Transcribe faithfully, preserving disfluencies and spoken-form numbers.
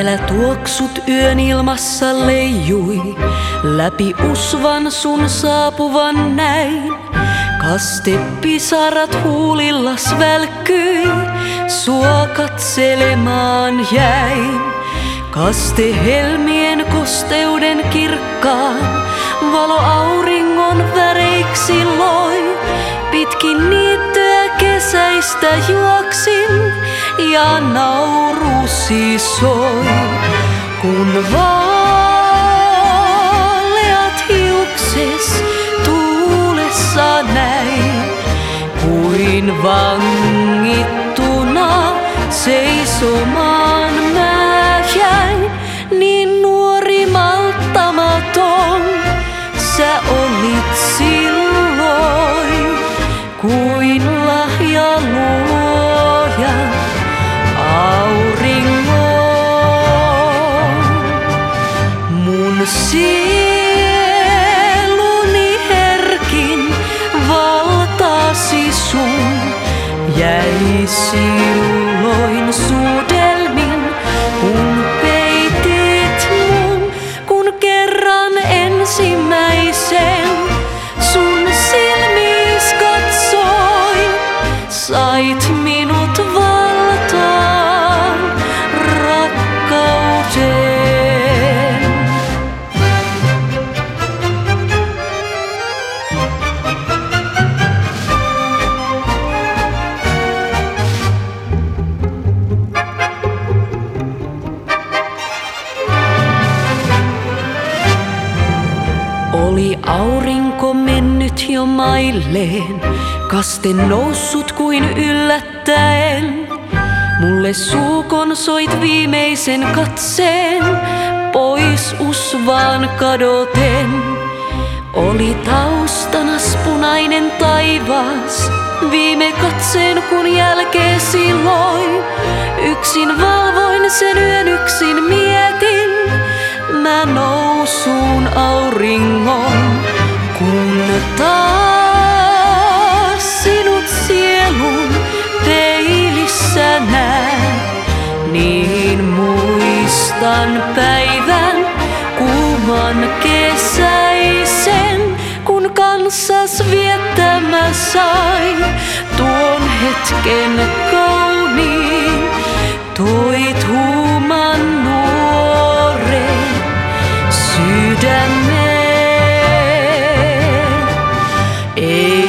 Vielä tuoksut yön ilmassa leijui, läpi usvan sun saapuvan näin. Kastepisarat huulillas välkkyi, sua katselemaan jäin. Kaste helmien kosteuden kirkkaan, valo auringon väreiksi loi. Pitkin niittyä kesäistä juoksin ja naurusi soi. Kun vaaleat hiukses tuulessa näin, kuin vangittuna seisomaan mä jäin. Niin nuori malttamaton sä olit silloin, kuin lahja luoja auringon. Mun sieluni herkin valtasi sun, jäi silloin suudelmin, kun peitit mun, kun kerran ensimmäisen sun silmis katsoin. Sait minut valtaan rakkauteen. Oli aurinko mennyt jo mailleen, kaste noussut kuin yllättäen. Mulle suukon soit viimeisen katseen, pois usvaan kadoten. Oli taustanas punainen taivas, viime katseen kun jälkeesi loin. Yksin valvoin sen yön, yksin mietin mä nousuun auringon, kun taas sinut sielun peilissä näen. Niin muistan päivän kuuman kesäisen, kun kanssas viettämä sain tuon hetken kauniin. Toit huuman nuoren sydämeen. Ei